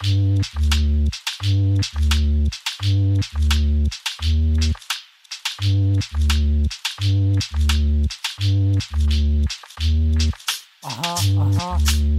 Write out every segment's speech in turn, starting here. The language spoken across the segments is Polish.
Aha, aha.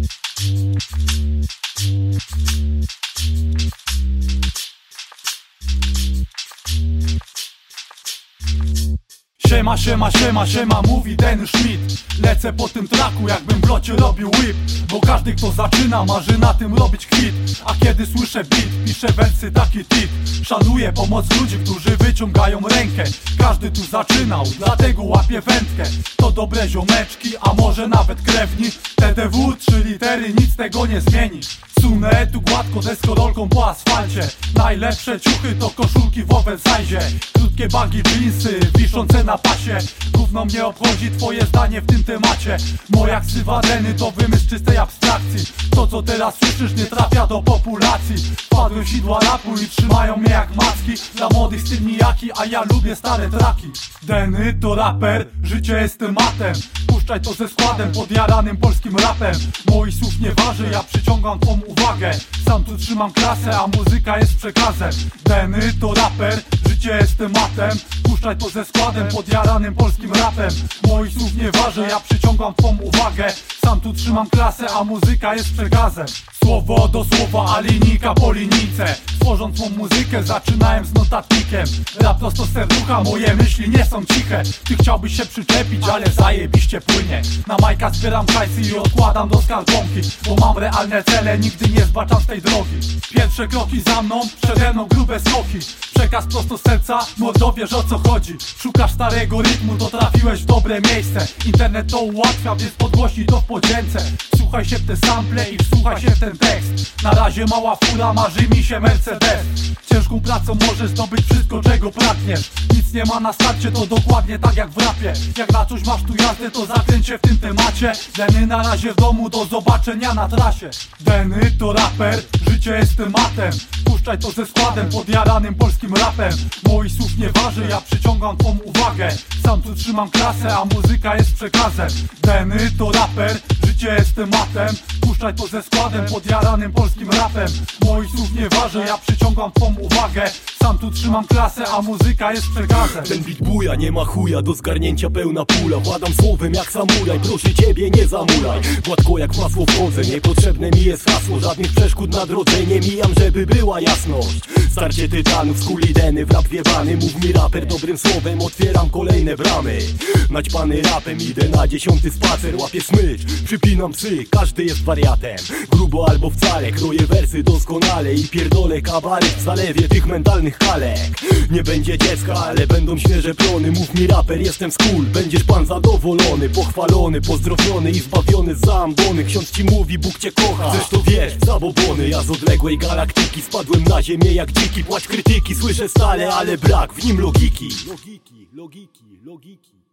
Siema, siema, siema, siema, mówi Denny Schmidt. Lecę po tym traku, jakbym w locie robił whip. Bo każdy, kto zaczyna, marzy na tym robić kwit. A kiedy słyszę beat, piszę wersy taki tit. Szanuję pomoc ludzi, którzy wyciągają rękę. Każdy tu zaczynał, dlatego łapię wędkę. To dobre ziomeczki, a może nawet krewni. TDW, 3 litery, nic tego nie zmieni. Sunę tu gładko deskorolką po asfalcie. Najlepsze ciuchy to koszulki w oversize. Krótkie bagi, jeansy, wiszące na pasie. Gówno mnie obchodzi twoje zdanie w tym temacie. Moja ksywa Denny to wymysł czystej abstrakcji. To co teraz słyszysz nie trafia do populacji. Wpadłem w sidła rapu i trzymają mnie jak macki. Dla młodych styl nijaki, a ja lubię stare traki. Denny to raper, życie jest tematem. Puszczaj to ze składem, podjaranym polskim rapem. Moich słów nie waży, ja przyciągam twą uwagę. Sam tu trzymam klasę, a muzyka jest przekazem. Denny to raper, życie jest tematem. Puszczaj to ze składem, podjaranym polskim rapem. Moich słów nie waży, ja przyciągam twą uwagę. Sam tu trzymam klasę, a muzyka jest przekazem. Słowo do słowa, a linijka po linijce. Tworząc tą muzykę zaczynałem z notatnikiem. Rap prosto z serducha, moje myśli nie są ciche. Ty chciałbyś się przyczepić, ale zajebiście płynie. Na majka zbieram hajsy i odkładam do skarbonki. Bo mam realne cele, nigdy nie zbaczam z tej drogi. Pierwsze kroki za mną, przede mną grube skoki. Przekaz prosto z serca, mordo wiesz o co chodzi. Szukasz starego rytmu, to trafiłeś w dobre miejsce. Internet to ułatwia, więc podgłośnij to w podzięce. Wsłuchaj się w te sample i wsłuchaj się w ten tekst. Na razie mała fura, marzy mi się Mercedes. Ciężką pracą możesz zdobyć wszystko, czego pragniesz. Nic nie ma na starcie, to dokładnie tak jak w rapie. Jak na coś masz tu jazdę, to zakręć się w tym temacie. Denny na razie w domu, do zobaczenia na trasie. Denny to raper, życie jest tematem. Puszczaj to ze składem, podjaranym polskim rapem. Moich słów nie waży, ja przyciągam twą uwagę. Sam tu trzymam klasę, a muzyka jest przekazem. Denny to raper, życie jest tematem. Puszczaj to ze składem, podjaranym polskim rapem. Moich słów nie waży, ja przyciągam twą uwagę. Sam tu trzymam klasę, a muzyka jest przekazem. Ten beat buja, nie ma chuja, do zgarnięcia pełna pula. Władam słowem jak samuraj, proszę ciebie nie zamulaj. Gładko jak masło wchodzę, niepotrzebne mi jest hasło. Żadnych przeszkód na drodze nie mijam, żeby była jasność. Starcie tytanów, skuli Denny, w rap wiebany. Mów mi raper, dobrym słowem otwieram kolejne bramy. Naćpany rapem, idę na 10. spacer. Łapię smycz, przypinam psy, każdy jest wariatem. Grubo albo wcale, kroję wersy doskonale. I pierdolę kabaret w zalewie tych mentalnych kalek. Nie będzie dziecka, ale będą świeże plony. Mów mi raper, jestem z kul, będziesz pan zadowolony. Pochwalony, pozdrowiony i zbawiony z ambony. Ksiądz ci mówi, Bóg cię kocha, chcesz to wiesz, zabobony. Ja z odległej galaktyki spadłem na ziemię jak dziki. Płacz krytyki, słyszę stale, ale brak w nim logiki. Logiki.